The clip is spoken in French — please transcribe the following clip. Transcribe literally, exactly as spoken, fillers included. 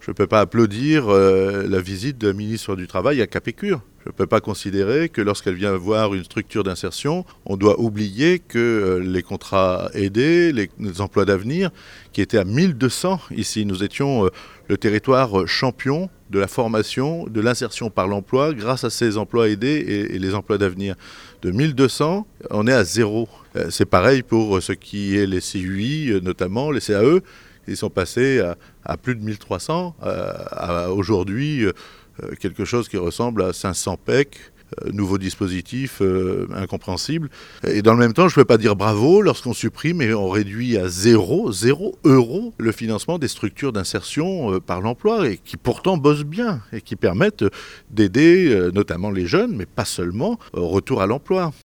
Je ne peux pas applaudir euh, la visite de la ministre du Travail à Capécure. Je ne peux pas considérer que lorsqu'elle vient voir une structure d'insertion, on doit oublier que euh, les contrats aidés, les, les emplois d'avenir, qui étaient à mille deux cents ici, nous étions euh, le territoire champion de la formation, de l'insertion par l'emploi grâce à ces emplois aidés et, et les emplois d'avenir. De mille deux cents, on est à zéro. Euh, c'est pareil pour ce qui est les C U I, notamment les C A E. Ils sont passés à, à plus de mille trois cents, euh, à aujourd'hui euh, quelque chose qui ressemble à cinq cents P E C, euh, nouveau dispositif euh, incompréhensible. Et dans le même temps, je ne peux pas dire bravo lorsqu'on supprime et on réduit à zéro, zéro euro le financement des structures d'insertion euh, par l'emploi et qui pourtant bossent bien et qui permettent d'aider euh, notamment les jeunes, mais pas seulement, au retour à l'emploi.